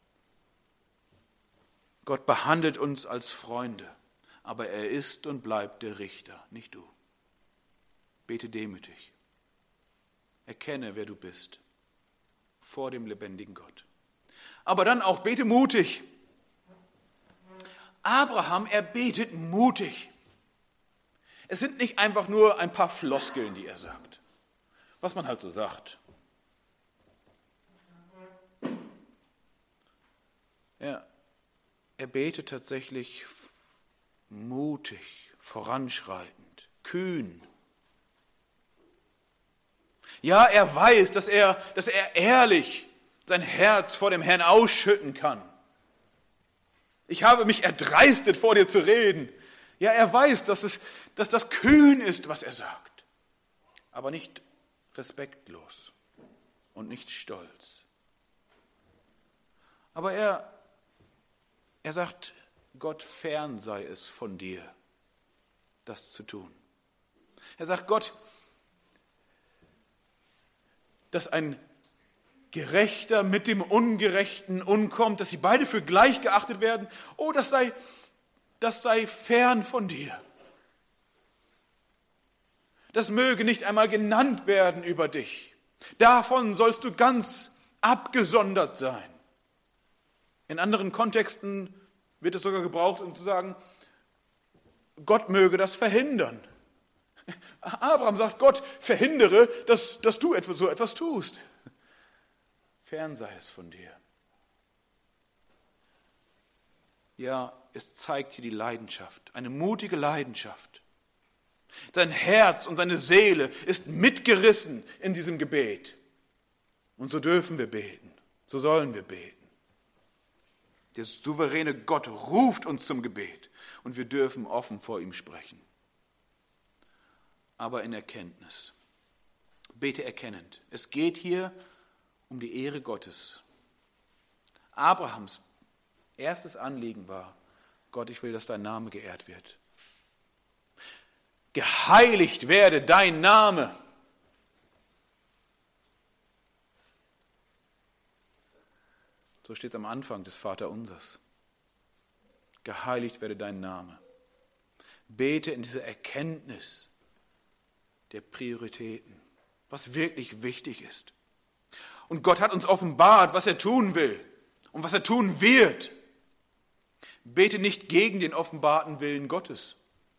Gott behandelt uns als Freunde. Aber er ist und bleibt der Richter, nicht du. Bete demütig. Erkenne, wer du bist, vor dem lebendigen Gott. Aber dann auch bete mutig. Abraham, er betet mutig. Es sind nicht einfach nur ein paar Floskeln, die er sagt, was man halt so sagt. Ja, er betet tatsächlich mutig, voranschreitend, kühn. Ja, er weiß, dass er, dass er ehrlich sein Herz vor dem Herrn ausschütten kann. Ich habe mich erdreistet, vor dir zu reden. Ja, er weiß, dass, es, dass das kühn ist, was er sagt, aber nicht respektlos und nicht stolz. Aber er, er sagt, Gott, fern sei es von dir, das zu tun. Er sagt, Gott, dass ein Gerechter mit dem Ungerechten umkommt, dass sie beide für gleich geachtet werden, oh, das sei, das sei fern von dir. Das möge nicht einmal genannt werden über dich. Davon sollst du ganz abgesondert sein. In anderen Kontexten wird es sogar gebraucht, um zu sagen, Gott möge das verhindern. Abraham sagt, Gott, verhindere, dass, dass du etwas, so etwas tust. Fern sei es von dir. Ja, es zeigt hier die Leidenschaft, eine mutige Leidenschaft. Sein Herz und seine Seele ist mitgerissen in diesem Gebet. Und so dürfen wir beten, so sollen wir beten. Der souveräne Gott ruft uns zum Gebet und wir dürfen offen vor ihm sprechen. Aber in Erkenntnis. Bete erkennend. Es geht hier um die Ehre Gottes. Abrahams erstes Anliegen war, Gott, ich will, dass dein Name geehrt wird. Geheiligt werde dein Name. So steht es am Anfang des Vaterunsers. Geheiligt werde dein Name. Bete in dieser Erkenntnis der Prioritäten, was wirklich wichtig ist. Und Gott hat uns offenbart, was er tun will und was er tun wird. Bete nicht gegen den offenbarten Willen Gottes.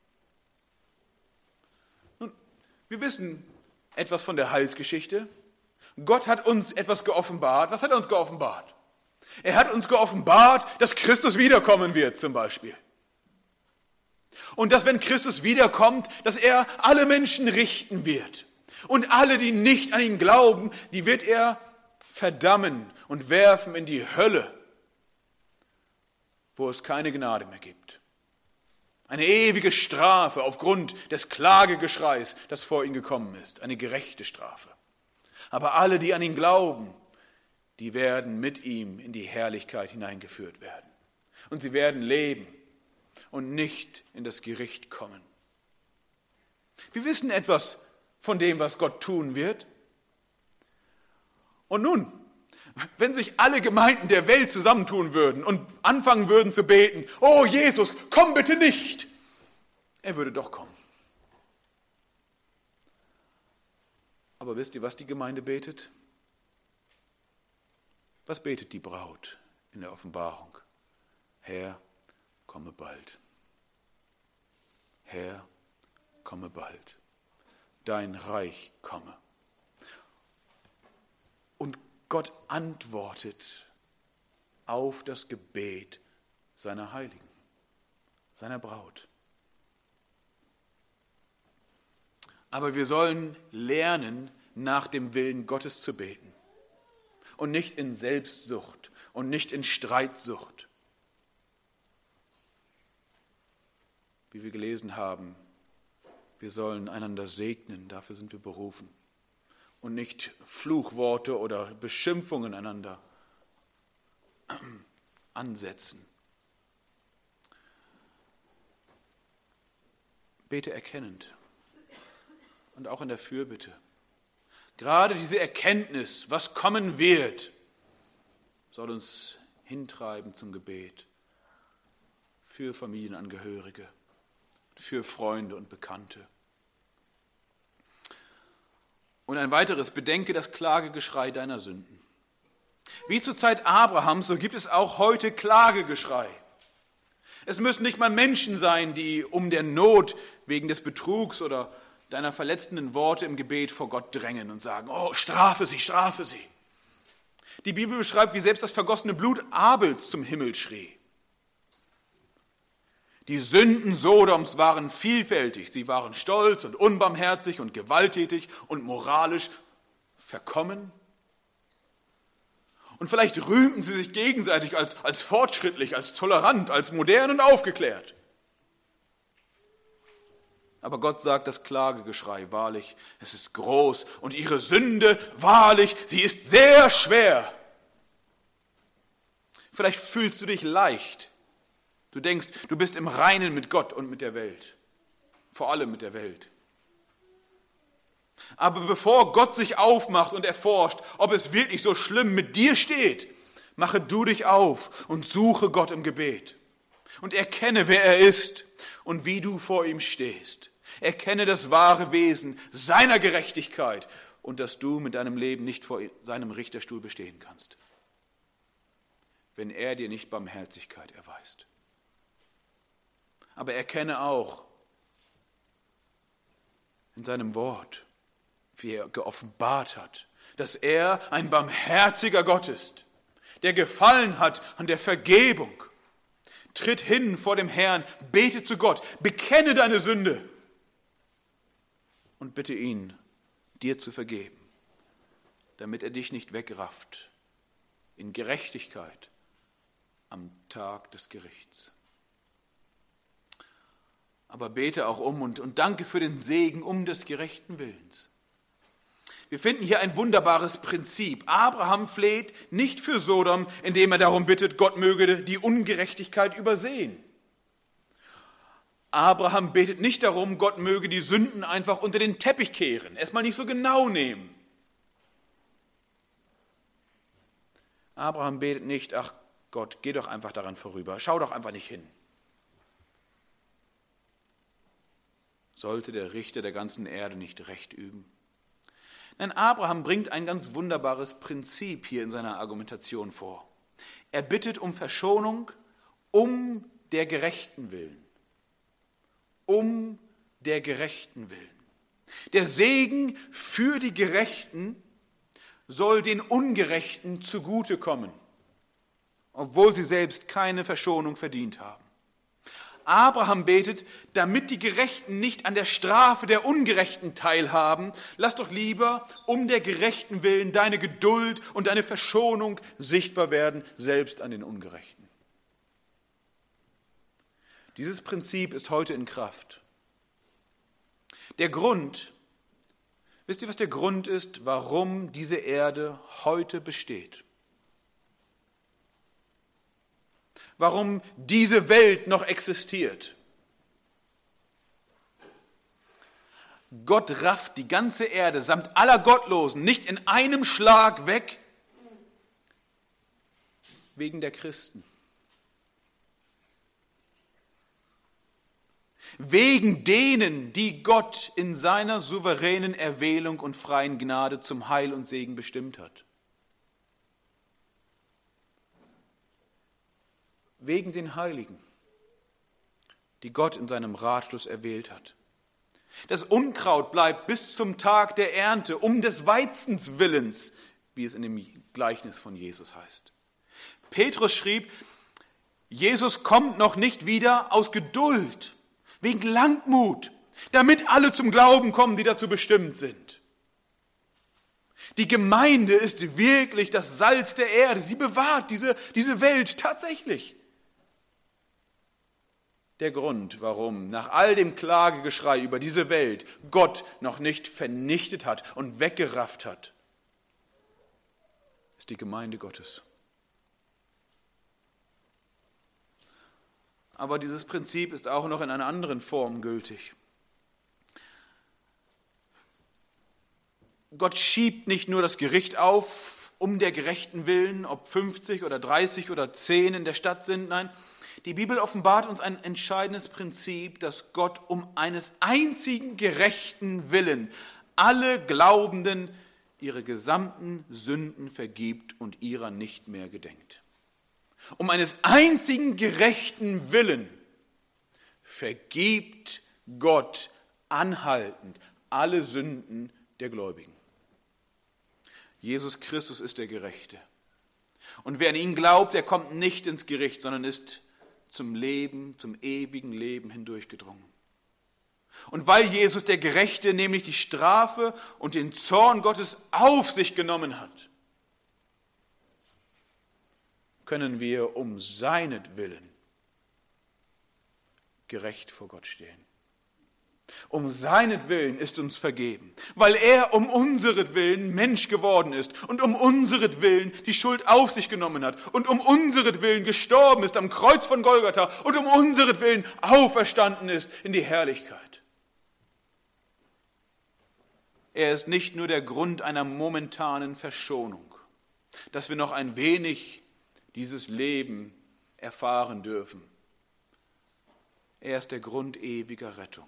Nun, wir wissen etwas von der Heilsgeschichte. Gott hat uns etwas geoffenbart. Was hat er uns geoffenbart? Er hat uns geoffenbart, dass Christus wiederkommen wird zum Beispiel. Und dass, wenn Christus wiederkommt, dass er alle Menschen richten wird. Und alle, die nicht an ihn glauben, die wird er verdammen und werfen in die Hölle, wo es keine Gnade mehr gibt. Eine ewige Strafe aufgrund des Klagegeschreis, das vor ihn gekommen ist. Eine gerechte Strafe. Aber alle, die an ihn glauben, die werden mit ihm in die Herrlichkeit hineingeführt werden. Und sie werden leben und nicht in das Gericht kommen. Wir wissen etwas von dem, was Gott tun wird. Und nun, wenn sich alle Gemeinden der Welt zusammentun würden und anfangen würden zu beten, oh Jesus, komm bitte nicht, er würde doch kommen. Aber wisst ihr, was die Gemeinde betet? Was betet die Braut in der Offenbarung? Herr, komme bald. Herr, komme bald. Dein Reich komme. Und Gott antwortet auf das Gebet seiner Heiligen, seiner Braut. Aber wir sollen lernen, nach dem Willen Gottes zu beten. Und nicht in Selbstsucht und nicht in Streitsucht. Wie wir gelesen haben, wir sollen einander segnen, dafür sind wir berufen. Und nicht Fluchworte oder Beschimpfungen einander ansetzen. Bete erkennend und auch in der Fürbitte. Gerade diese Erkenntnis, was kommen wird, soll uns hintreiben zum Gebet für Familienangehörige, für Freunde und Bekannte. Und ein weiteres, bedenke das Klagegeschrei deiner Sünden. Wie zur Zeit Abrahams, so gibt es auch heute Klagegeschrei. Es müssen nicht mal Menschen sein, die um der Not wegen des Betrugs oder deiner verletzenden Worte im Gebet vor Gott drängen und sagen, oh, strafe sie, strafe sie. Die Bibel beschreibt, wie selbst das vergossene Blut Abels zum Himmel schrie. Die Sünden Sodoms waren vielfältig. Sie waren stolz und unbarmherzig und gewalttätig und moralisch verkommen. Und vielleicht rühmten sie sich gegenseitig als, als fortschrittlich, als tolerant, als modern und aufgeklärt. Aber Gott sagt, das Klagegeschrei, wahrlich, es ist groß und ihre Sünde, wahrlich, sie ist sehr schwer. Vielleicht fühlst du dich leicht. Du denkst, du bist im Reinen mit Gott und mit der Welt. Vor allem mit der Welt. Aber bevor Gott sich aufmacht und erforscht, ob es wirklich so schlimm mit dir steht, mache du dich auf und suche Gott im Gebet. Und erkenne, wer er ist und wie du vor ihm stehst. Erkenne das wahre Wesen seiner Gerechtigkeit und dass du mit deinem Leben nicht vor seinem Richterstuhl bestehen kannst, wenn er dir nicht Barmherzigkeit erweist. Aber erkenne auch in seinem Wort, wie er geoffenbart hat, dass er ein barmherziger Gott ist, der Gefallen hat an der Vergebung. Tritt hin vor dem Herrn, bete zu Gott, bekenne deine Sünde und bitte ihn, dir zu vergeben, damit er dich nicht wegrafft in Gerechtigkeit am Tag des Gerichts. Aber bete auch um und, und danke für den Segen um des gerechten Willens. Wir finden hier ein wunderbares Prinzip. Abraham fleht nicht für Sodom, indem er darum bittet, Gott möge die Ungerechtigkeit übersehen. Abraham betet nicht darum, Gott möge die Sünden einfach unter den Teppich kehren, erstmal nicht so genau nehmen. Abraham betet nicht, ach Gott, geh doch einfach daran vorüber, schau doch einfach nicht hin. Sollte der Richter der ganzen Erde nicht Recht üben? Nein, Abraham bringt ein ganz wunderbares Prinzip hier in seiner Argumentation vor. Er bittet um Verschonung um der Gerechten willen. Um der Gerechten willen. Der Segen für die Gerechten soll den Ungerechten zugutekommen, obwohl sie selbst keine Verschonung verdient haben. Abraham betet, damit die Gerechten nicht an der Strafe der Ungerechten teilhaben, lass doch lieber um der Gerechten willen deine Geduld und deine Verschonung sichtbar werden, selbst an den Ungerechten. Dieses Prinzip ist heute in Kraft. Der Grund, wisst ihr, was der Grund ist, warum diese Erde heute besteht? Warum diese Welt noch existiert? Gott rafft die ganze Erde samt aller Gottlosen nicht in einem Schlag weg, wegen der Christen. Wegen denen, die Gott in seiner souveränen Erwählung und freien Gnade zum Heil und Segen bestimmt hat. Wegen den Heiligen, die Gott in seinem Ratschluss erwählt hat. Das Unkraut bleibt bis zum Tag der Ernte, um des Weizens willens, wie es in dem Gleichnis von Jesus heißt. Petrus schrieb, Jesus kommt noch nicht wieder aus Geduld, wegen Langmut, damit alle zum Glauben kommen, die dazu bestimmt sind. Die Gemeinde ist wirklich das Salz der Erde. Sie bewahrt diese, diese Welt tatsächlich. Der Grund, warum nach all dem Klagegeschrei über diese Welt Gott noch nicht vernichtet hat und weggerafft hat, ist die Gemeinde Gottes. Aber dieses Prinzip ist auch noch in einer anderen Form gültig. Gott schiebt nicht nur das Gericht auf, um der Gerechten willen, ob fünfzig oder dreißig oder zehn in der Stadt sind. Nein, die Bibel offenbart uns ein entscheidendes Prinzip, dass Gott um eines einzigen gerechten Willen alle Glaubenden ihre gesamten Sünden vergibt und ihrer nicht mehr gedenkt. Um eines einzigen gerechten Willen vergibt Gott anhaltend alle Sünden der Gläubigen. Jesus Christus ist der Gerechte. Und wer an ihn glaubt, der kommt nicht ins Gericht, sondern ist zum Leben, zum ewigen Leben hindurchgedrungen. Und weil Jesus der Gerechte nämlich die Strafe und den Zorn Gottes auf sich genommen hat, können wir um seinetwillen gerecht vor Gott stehen. Um seinetwillen ist uns vergeben, weil er um unseretwillen Mensch geworden ist und um unseretwillen die Schuld auf sich genommen hat und um unseretwillen gestorben ist am Kreuz von Golgatha und um unseretwillen auferstanden ist in die Herrlichkeit. Er ist nicht nur der Grund einer momentanen Verschonung, dass wir noch ein wenig dieses Leben erfahren dürfen. Er ist der Grund ewiger Rettung.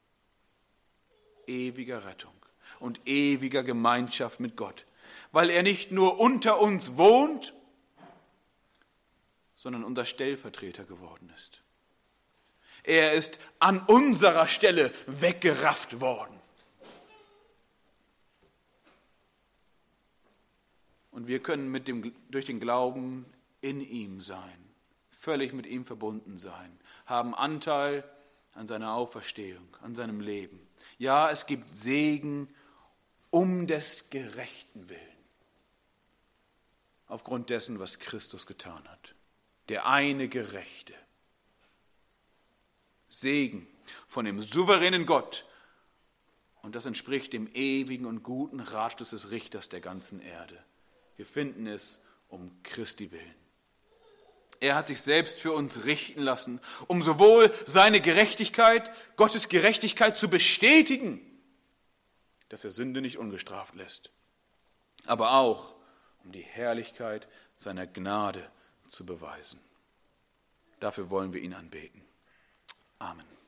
Ewiger Rettung und ewiger Gemeinschaft mit Gott. Weil er nicht nur unter uns wohnt, sondern unser Stellvertreter geworden ist. Er ist an unserer Stelle weggerafft worden. Und wir können mit dem, durch den Glauben in ihm sein, völlig mit ihm verbunden sein, haben Anteil an seiner Auferstehung, an seinem Leben. Ja, es gibt Segen um des Gerechten willen, aufgrund dessen, was Christus getan hat. Der eine Gerechte. Segen von dem souveränen Gott. Und das entspricht dem ewigen und guten Ratschluss des Richters der ganzen Erde. Wir finden es um Christi willen. Er hat sich selbst für uns richten lassen, um sowohl seine Gerechtigkeit, Gottes Gerechtigkeit zu bestätigen, dass er Sünde nicht ungestraft lässt, aber auch um die Herrlichkeit seiner Gnade zu beweisen. Dafür wollen wir ihn anbeten. Amen.